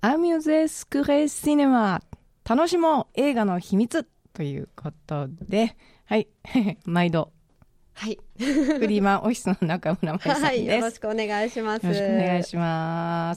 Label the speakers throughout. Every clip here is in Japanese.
Speaker 1: アミューゼスクレシネマ、楽しもう映画の秘密ということで、はい、毎度。
Speaker 2: はい。
Speaker 1: フリーマンオフィスの中村舞さんです。はい、
Speaker 2: よろしくお願いします。
Speaker 1: よろしくお願いします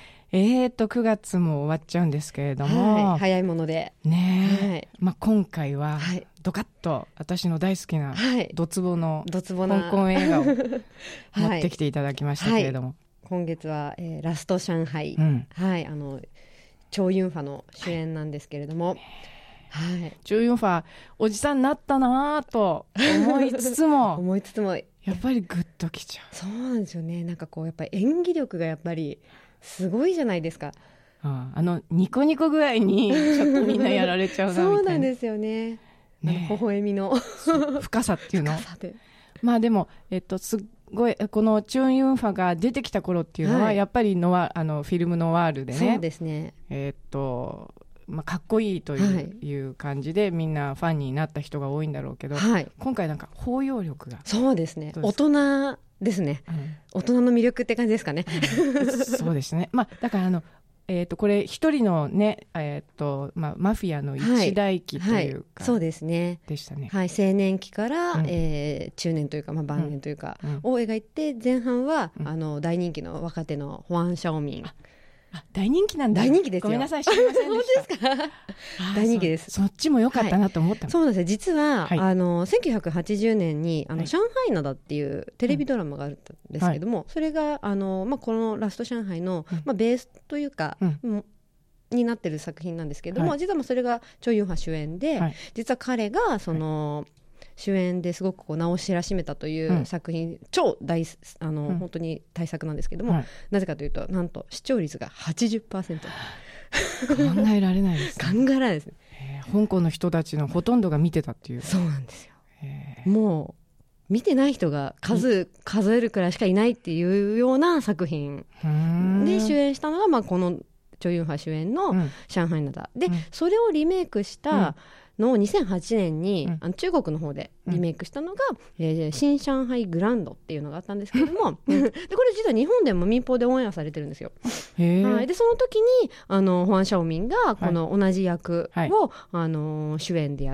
Speaker 1: 。9月も終わっちゃうんですけれども。
Speaker 2: はい、早いもので。
Speaker 1: ねえ。はい、まあ、今回は、ドカッと私の大好きな、ドツボの香港映画を持ってきていただきましたけれども。
Speaker 2: 今月は、ラスト上海。はい、チョウ・ユンファの主演なんですけれども。はい、
Speaker 1: チョウ・ユンファおじさんになったなと思いつつもやっぱりグッときちゃう。
Speaker 2: そうなんですよね。なんかこうやっぱり演技力がやっぱりすごいじゃないですか。
Speaker 1: ニコニコ具合にちょっとみんなやられちゃうなみたいな。
Speaker 2: そうなんですよね。微笑みの
Speaker 1: 深さっていうの。まあでもすっごいこのチョン・ユンファが出てきた頃っていうのは、やっぱりフィルムノワールでね。
Speaker 2: そうですね。
Speaker 1: まあ、かっこいいという感じで、みんなファンになった人が多いんだろうけど、今回なんか包容力が。
Speaker 2: そうですね。大人ですね。大人の魅力って感じですかね。
Speaker 1: そうですね。まあ、だからこれ一人のね、まあ、マフィアの一代記というか、
Speaker 2: そうですね。
Speaker 1: でしたね。
Speaker 2: はい、青年期から、中年というか、まあ、晩年というか、を描いて、前半は、大人気の若手のホアン・シャオミン。
Speaker 1: 大人気なんだ。
Speaker 2: 大人気ですよ。
Speaker 1: ごめんなさい、知りませんでした。
Speaker 2: 本当ですか？大人気です。
Speaker 1: そっちも良かったなと思った。
Speaker 2: そうなんですよ。実は、1980年に、上海灘っていうテレビドラマがあるんですけども、それが、まあ、このラスト上海の、まあ、ベースというか、になってる作品なんですけども、実はそれがチョ・ユンファ主演で、実は彼が、主演ですごくこう名を知らしめたという作品、超本当に大作なんですけども、なぜかというとなんと視聴率が 80%。
Speaker 1: 考えられないですね。
Speaker 2: 考えられないですね。
Speaker 1: 香港の人たちのほとんどが見てたっていう。
Speaker 2: そうなんですよ。もう見てない人が数えるくらいしかいないっていうような作品で主演したのが、まあ、このチョ・ユンファ主演の上海灘で、それをリメイクしたのを2008年に、中国の方でリメイクしたのが、新上海グランドっていうのがあったんですけども、でこれ実は日本でも民放でオンエアされてるんですよ。はい、でその時にホアン・シャオミンがこの同じ役を、主演でやって、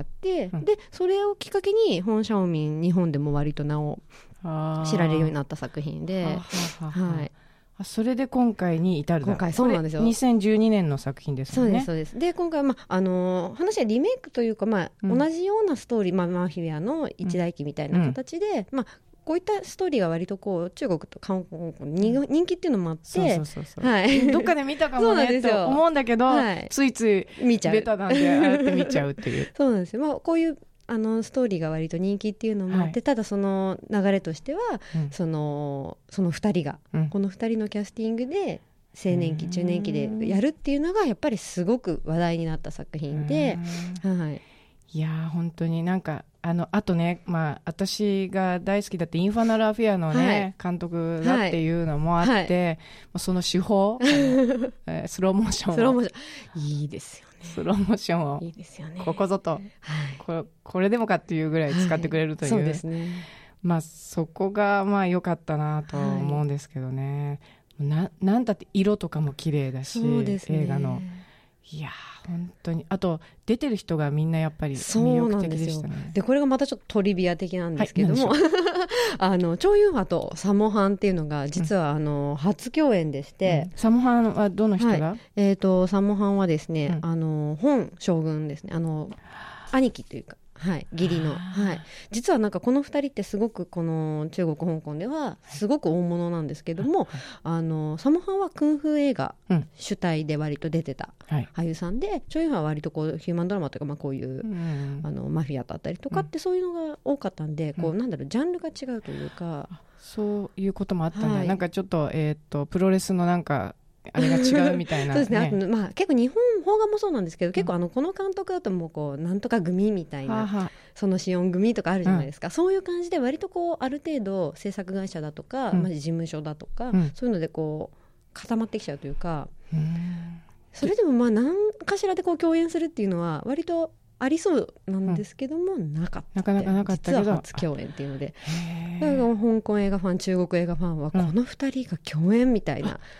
Speaker 2: でそれをきっかけにホアン・シャオミン日本でも割と名を知られるようになった作品で、はい。
Speaker 1: それで今回に至る。
Speaker 2: 今回そうなんですよ。
Speaker 1: 2012年の作品ですよね。
Speaker 2: そうです。で今回、まあ話はリメイクというか、まあ同じようなストーリー、まあ、マフィアの一代記みたいな形で、まあこういったストーリーが割とこう中国と韓国に人気っていうのもあって、
Speaker 1: どっかで見たかもねと思うんだけど、ついついベタなんでああやって見ちゃうっていう。
Speaker 2: そうなんですよ。まあこういうストーリーが割と人気っていうのもあって、ただその流れとしては、その2人が、この2人のキャスティングで青年期中年期でやるっていうのがやっぱりすごく話題になった作品で、
Speaker 1: いや本当になんかあとね、まあ、私が大好きだってインファナルアフェアのね、監督だっていうのもあって、その手法スローモーションを
Speaker 2: いいですよね。
Speaker 1: スローモーションを
Speaker 2: いいですよね。
Speaker 1: ここぞと、これでもかっていうぐらい使ってくれるという、
Speaker 2: そうですね。
Speaker 1: まあそこがまあ良かったなと思うんですけどね。なんだって色とかも綺麗だし、映画のいや本当に、あと出てる人がみんなやっぱり魅力的でしたね。
Speaker 2: でこれがまたちょっとトリビア的なんですけども、チョウ・ユンファとサモハンっていうのが実は初共演でして、
Speaker 1: サモハンはどの人が？
Speaker 2: サモハンはですね、本将軍ですね、兄貴というか、義理の、実はなんかこの2人ってすごくこの中国香港ではすごく大物なんですけども、サモハンはクンフー映画主体で割と出てた俳優さんで、チョ・ユンファは割とこうヒューマンドラマというか、まあこういうマフィアだったりとかってそういうのが多かったんで、こうなんだろう、ジャンルが違うというか、
Speaker 1: そういうこともあったんだ。なんかちょっとプロレスのなんかあれが違うみたいな、
Speaker 2: そうですね。あと、まあ、結構日本邦画もそうなんですけど、結構この監督だともうこうなんとか組みたいな、そのシオン組とかあるじゃないですか、そういう感じで割とこうある程度制作会社だとか、まあ、事務所だとか、そういうのでこう固まってきちゃうというか、それでもまあ何かしらでこう共演するっていうのは割とありそうなんですけども、なかった。
Speaker 1: なかなかなかったけど、
Speaker 2: 実は初共演っていうので、だから香港映画ファン、中国映画ファンはこの2人が共演みたいな。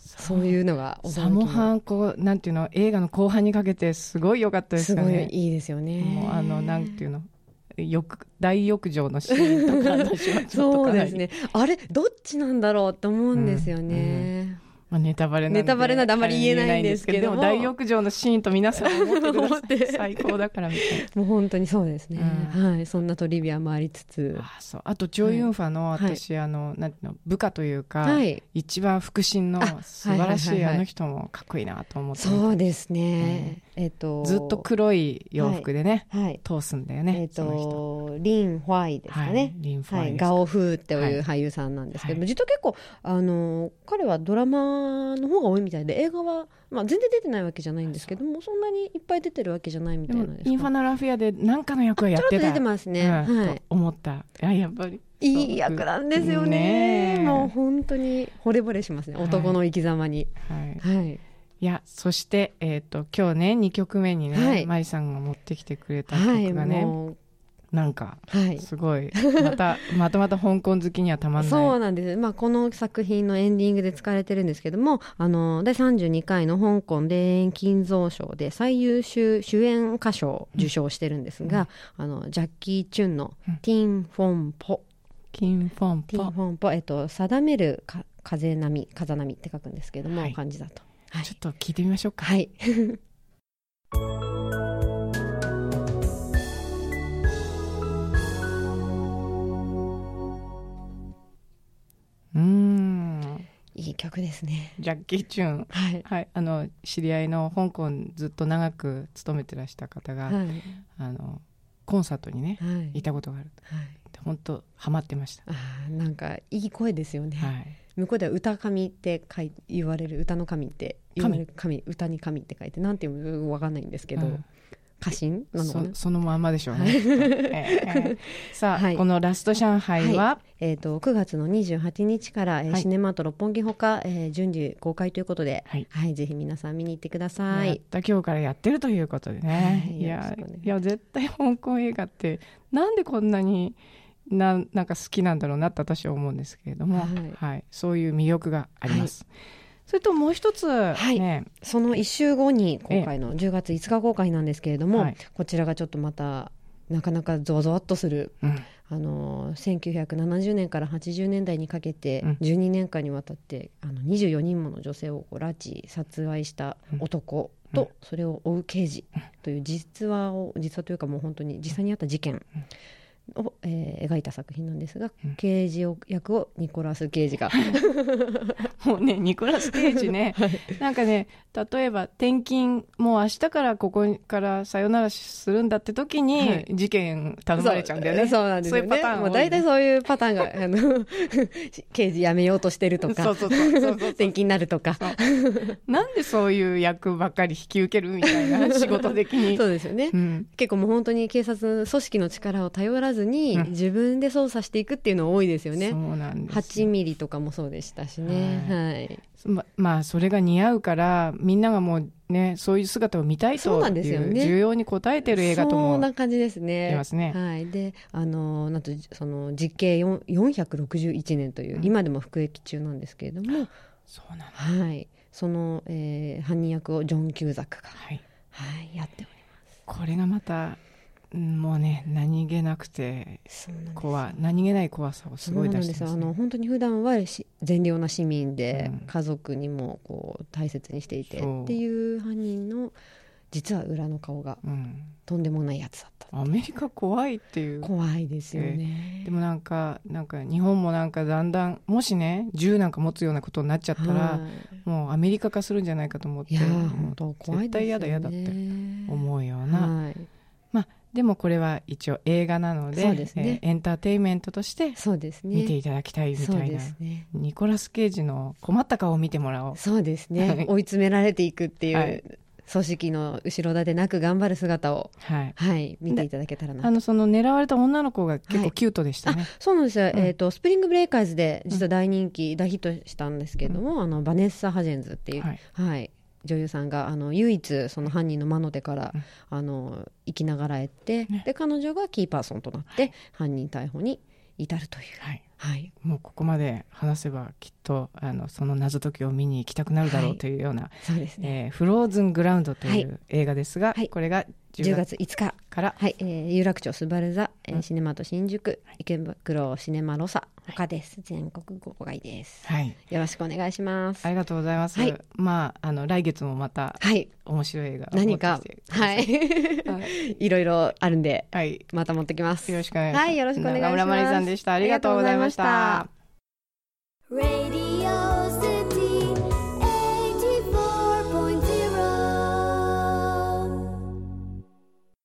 Speaker 2: そういうのが驚きの。
Speaker 1: サモハン、こうなんていうの、映画の後半にかけてすごい良かったですよね。
Speaker 2: すごいいいですよね。
Speaker 1: もうなんていうの、大浴場のシーンとか私はちょっと
Speaker 2: そうですね、あれどっちなんだろうと思うんですよね。
Speaker 1: まあ、ネタバレなん
Speaker 2: であんまり言えないんですけども、
Speaker 1: でも大浴場のシーンと皆さん思ってください最高だからみたいな。
Speaker 2: もう本当にそうですね、はい、そんなトリビアもありつつ、
Speaker 1: あとチョ・ユンファの、私なんていうの、部下というか、一番腹心の素晴らしいあの人もかっこいいなと思って。
Speaker 2: そうですね、
Speaker 1: ずっと黒い洋服でね、通すんだよね、
Speaker 2: リン・ファイですかね、ガオ・フーっていう俳優さんなんですけども、実は結構彼はドラマの方が多いみたいで、映画は、全然出てないわけじゃないんですけども、そんなにいっぱい出てるわけじゃないみたいなですか。
Speaker 1: インファナラフィアで何かの役はやってた、
Speaker 2: ちょっと出てますね、
Speaker 1: と思った。やっぱり
Speaker 2: いい役なんですよね。もう本当に惚れ惚れしますね、男の生き様に。
Speaker 1: いや、そして、今日ね2曲目にね、マリさんが持ってきてくれた曲がね、なんかすごい、また香港好きにはたまんない。
Speaker 2: そうなんです、この作品のエンディングで使われてるんですけども、第32回の香港田園金像賞で最優秀主演歌賞を受賞してるんですが、ジャッキー・チュンのティン・フォンポ、定める風波って書くんですけども、漢字だと、
Speaker 1: ちょっと聞いてみましょうか。
Speaker 2: はいいい曲ですね。
Speaker 1: ジャッキー・チュン、知り合いの香港ずっと長く勤めてらした方が、コンサートにね、行ったことがある。本当ハマってました。
Speaker 2: なんかいい声ですよね。向こうでは歌神って言われる、歌の神って言われる、歌に神って書いて、なんていうの分かんないんですけど、歌神なのかな、
Speaker 1: そのまんまでしょうね。さあ、このラスト上海は、
Speaker 2: 9月の28日から、シネマート六本木ほか、順次公開ということで、ぜひ皆さん見に行ってください。
Speaker 1: 今日からやってるということでね、いや絶対香港映画ってなんでこんなになんか好きなんだろうなって私は思うんですけれども、そういう魅力があります。それともう一つ、
Speaker 2: その1週後に公開の10月5日公開なんですけれども、こちらがちょっとまたなかなかゾワゾワっとする、1970年から80年代にかけて12年間にわたって24人もの女性を拉致殺害した男と、それを追う刑事という実話というか、もう本当に実際にあった事件を、描いた作品なんですが、刑事役をニコラス・ケイジが
Speaker 1: もうね、ニコラス・ケイジね、なんかね、例えば転勤、もう明日からここからさよならするんだって時に事件頼まれちゃうんだよね。
Speaker 2: そうなんですよね。そういうパターン、もう大体そういうパターンが刑事辞めようとしてるとか、転勤になるとか、
Speaker 1: なんでそういう役ばっかり引き受けるみたいな、仕事的に。
Speaker 2: そうですよね、結構もう本当に警察組織の力を頼らずに、自分で捜査していくっていうの多いですよね。
Speaker 1: そうなんです。
Speaker 2: 8ミリとかもそうでしたしね。
Speaker 1: それが似合うからみんながもうね、そういう姿を見たいという需要に応えてる映画とも、
Speaker 2: そんな感じですね。
Speaker 1: 言いますね。
Speaker 2: で、なんとその実刑461年という、今でも服役中なんですけれども、
Speaker 1: そうなんだ。
Speaker 2: その、犯人役をジョン・キューザックが、やっております。
Speaker 1: これがまたもうね、何気なくて何気ない怖さをすごい出してますね。
Speaker 2: 本当に普段は善良な市民で、家族にもこう大切にしていてっていう犯人の、実は裏の顔がとんでもないやつだった。
Speaker 1: アメリカ怖いっていう。
Speaker 2: 怖いですよね。
Speaker 1: でもなんか日本もなんかだんだん、もしね銃なんか持つようなことになっちゃったら、もうアメリカ化するんじゃないかと思って、
Speaker 2: 本当怖いですよね。
Speaker 1: 絶対嫌だって思うような、でもこれは一応映画なので、エンターテインメントとして見ていただきたいみたいな、ニコラス・ケイジの困った顔を見てもらおう。
Speaker 2: そうですね追い詰められていくっていう、組織の後ろ盾なく頑張る姿を、見ていただけたらな。
Speaker 1: その狙われた女の子が結構キュートでしたね。
Speaker 2: そうなんですよ、スプリングブレイカーズで実は大人気、大ヒットしたんですけども、バネッサ・ハジェンズっていう、女優さんが唯一その犯人の魔の手から生きながらえて、で彼女がキーパーソンとなって犯人逮捕に至るという、 はい、
Speaker 1: もうここまで話せばきっとその謎解きを見に行きたくなるだろうというような、
Speaker 2: そうですね、
Speaker 1: フローズングラウンドという映画ですが、これが
Speaker 2: 10月5日から、有楽町スバル座、シネマと新宿、池袋シネマロサ他です。全国公開です、よろしくお願いします。
Speaker 1: ありがとうございます。来月もまた面白い映画
Speaker 2: 何かいろいろあるんで、また持ってきます。
Speaker 1: よろしくお願いします。
Speaker 2: よろしくお願いします。
Speaker 1: 中村まりさんでした。ありがとうございました。